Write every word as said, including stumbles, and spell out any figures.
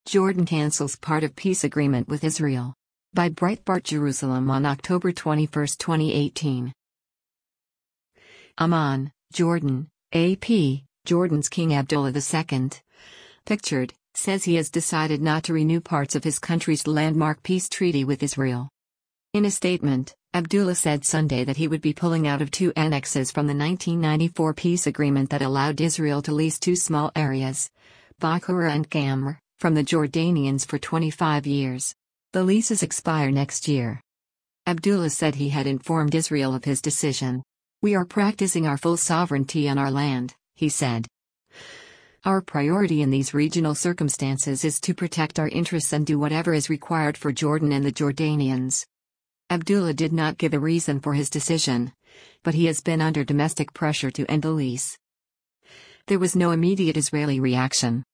Jordan cancels part of peace agreement with Israel. By Breitbart Jerusalem on October twenty-first, twenty eighteen. Amman, Jordan, A P, Jordan's King Abdullah the Second, pictured, says he has decided not to renew parts of his country's landmark peace treaty with Israel. In a statement, Abdullah said Sunday that he would be pulling out of two annexes from the nineteen ninety-four peace agreement that allowed Israel to lease two small areas, Bakhura and Gamr, from the Jordanians for twenty-five years. The leases expire next year. Abdullah said he had informed Israel of his decision. "We are practicing our full sovereignty on our land," he said. "Our priority in these regional circumstances is to protect our interests and do whatever is required for Jordan and the Jordanians." Abdullah did not give a reason for his decision, but he has been under domestic pressure to end the lease. There was no immediate Israeli reaction.